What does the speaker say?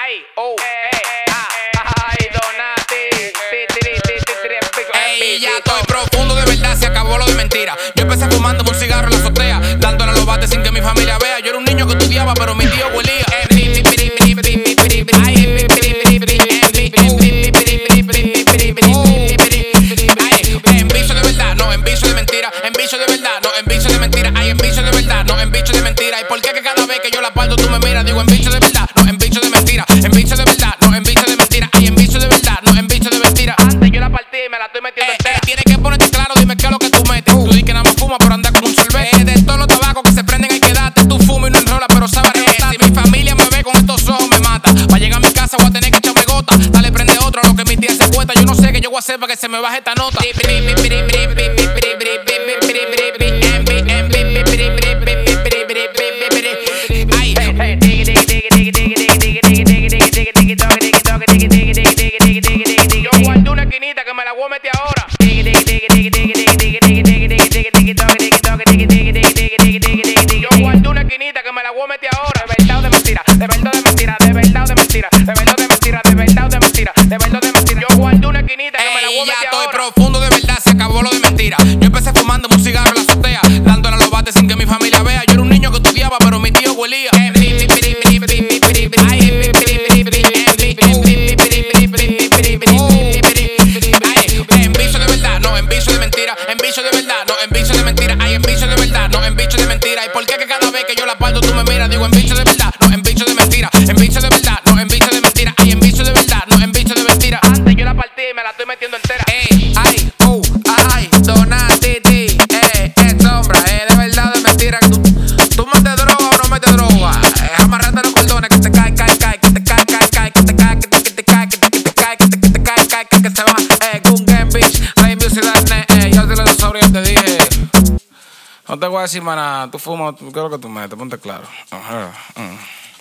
Ay, Donati. Ey, ya estoy profundo de verdad, se acabó lo de mentira. Yo empecé fumando un cigarro en la azotea, dándole a los bates sin que mi familia vea. Yo era un niño que estudiaba, pero mi tío huelía. Envicio de verdad, no envicio de mentira. Envicio de verdad, no envicio de mentira. Ay, envicio de verdad, no envicio de mentira. ¿Y por qué que cada vez que yo la parto tú me miras? Digo envicio de verdad, no envicio de mentira. Envicio de verdad, no envicio de mentira. Ay, envicio de verdad, no envicio de mentira. Antes yo la partí y me la estoy metiendo entera. Tienes que ponerte claro, dime qué es lo que tú metes. Tú dices que nada más fuma por andar como un sorbete. De todos los tabacos que se prenden hay que darte. Tú fumas y no enrolas, pero sabes rebotar. Si mi familia me ve con estos ojos me mata. Para llegar a mi casa voy a tener que echarme gota. Dale, prende otro a lo que mi tía se cuesta. Yo no sé qué yo voy a hacer para que se me baje esta nota. Yo guardé una esquinita que me la voy a meter ahora. Yo guardé una esquinita que me la voy a meter ahora. De verdad o de mentira, de verdad o de mentira, de verdad o de mentira, de verdad o de mentira, de verdad o de mentira, de verdad o de mentira. Yo guardé una esquinita que me la voy a Ya meter estoy ahora. profundo de verdad, se acabó lo de mentira. Yo empecé fumando un cigarro en la azotea, dándole a los bates sin que mi familia vea. Yo era un niño que estudiaba, pero mi tío huelía. Envicio de verdad, no envicio de mentira. Envicio de verdad, no envicio de mentira. Ay, envicio de verdad, no envicio de mentira. ¿Y por qué que cada vez que yo la parto tú me miras? Digo envicio de verdad, no envicio de mentira. Envicio de verdad, no envicio de mentira. Ay, envicio de verdad, no envicio de mentira. Antes yo la partí y me la estoy metiendo entera. Ay, Donati, es sombra, de verdad o de mentira. Tú metes droga o no metes droga. Amarrate los cordones que te cae, que te cae, que te cae, que te cae, que te cae, que se va. Gun Game Beach, Play Music Darknet. Yo te lo sobre, yo te dije. No te voy a decir más nada. Tú fumas, ¿qué es lo que tú metes? Ponte claro. Ajá.